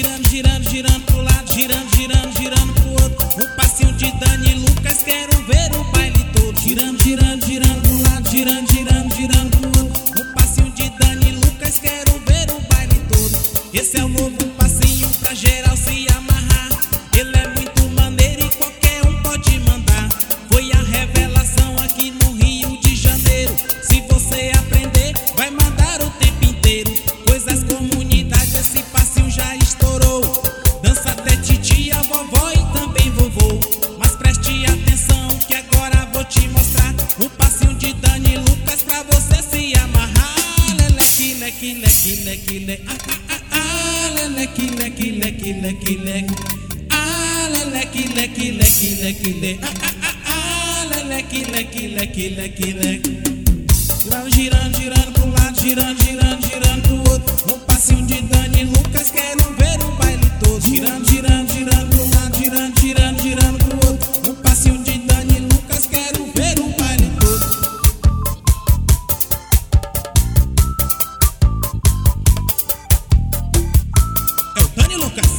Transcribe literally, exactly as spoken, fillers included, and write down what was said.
girando, girando, girando pro lado, girando, girando, girando pro outro. Um passinho de Dani e Lucas, quero ver o baile todo. Girando, girando, girando pro lado, girando, girando, girando pro outro. Um passinho de Dani e Lucas, quero ver o baile todo. Esse é o novo passinho pra geral se amarrar. Ele é muito maneiro e qualquer um pode mandar. Foi a revelação aqui no Rio de Janeiro. Se você aprender, vai mandar o tempo inteiro. Pois as comunidades, esse passinho já estourou. Dança até titia, vovó e também vovô. Mas preste atenção que agora vou te mostrar um passinho de Dani e Lucas pra você se amarrar. Leleque, leque, leque, leque, leque. Ah, ah, ah, ah, leleque, leque, leque, leque, leque. Ah, leleque, leque, leque, leque, leque. Ah, ah, ah, ah, leleque, leque, leque, leque, leque. Girando, girando, girando pro lado, girando, girando, girando pro outro. Um passinho de Dani e Lucas, quero ver o baile todo. Girando, girando, girando pro lado, girando, girando, girando pro outro. Um passinho de Dani e Lucas, quero ver o baile todo. É o Dani e Lucas.